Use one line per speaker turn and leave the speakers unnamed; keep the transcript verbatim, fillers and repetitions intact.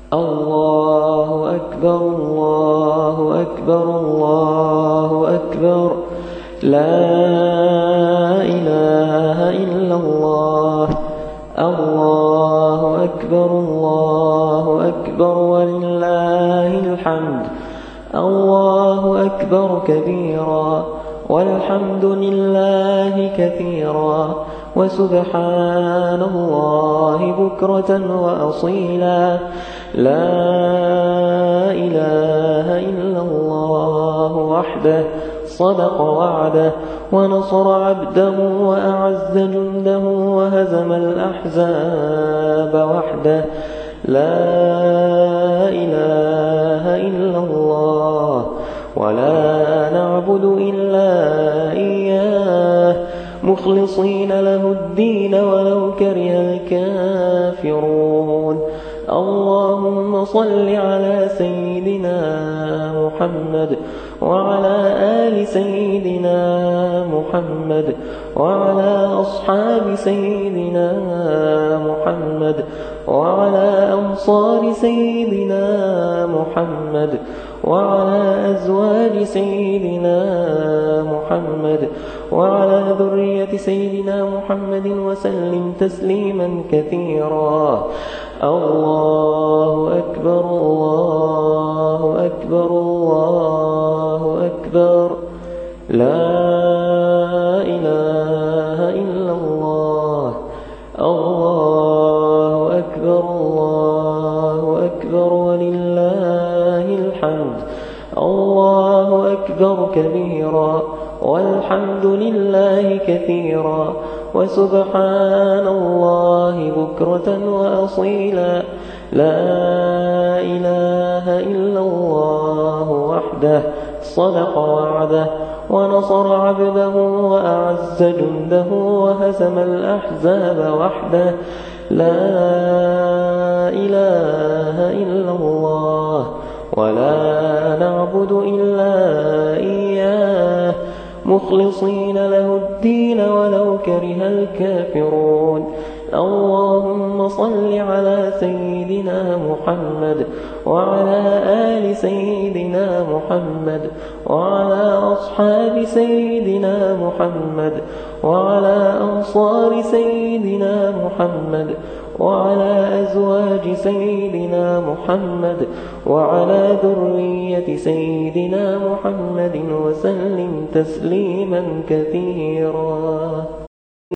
الله أكبر الله أكبر الله أكبر لا إله إلا الله الله أكبر الله أكبر ولله الحمد الله أكبر كبيرا والحمد لله كثيرا وسبحان الله بكرة وأصيلا لا إله إلا الله وحده صدق وعده ونصر عبده وأعز جنده وهزم الأحزاب وحده لا إله إلا الله ولا نعبد إلا إياه مخلصين له الدين ولو كره الكافرون اللهم صل على سيدنا محمد وعلى آل سيدنا محمد وعلى أصحاب سيدنا محمد وعلى أنصار سيدنا محمد وعلى أزواج سيدنا محمد وعلى ذرية سيدنا محمد وسلم تسليما كثيرا الله أكبر الله أكبر الله أكبر لا إله إلا الله الله أكبر الله أكبر ولله الحمد الله أكبر كبيرا والحمد لله كثيرا وسبحان الله بكرة وأصيلا لا إله إلا الله وحده صدق وعده ونصر عبده وأعز جنده وهزم الأحزاب وحده لا إله إلا الله ولا نعبد إلا إياه مخلصين له الدين ولو كره الكافرون اللهم صل على سيدنا محمد وعلى آل سيدنا محمد وعلى أصحاب سيدنا محمد وعلى أنصار سيدنا محمد وعلى أزواج سيدنا محمد وعلى ذرية سيدنا محمد وسلم تسليما كثيرا.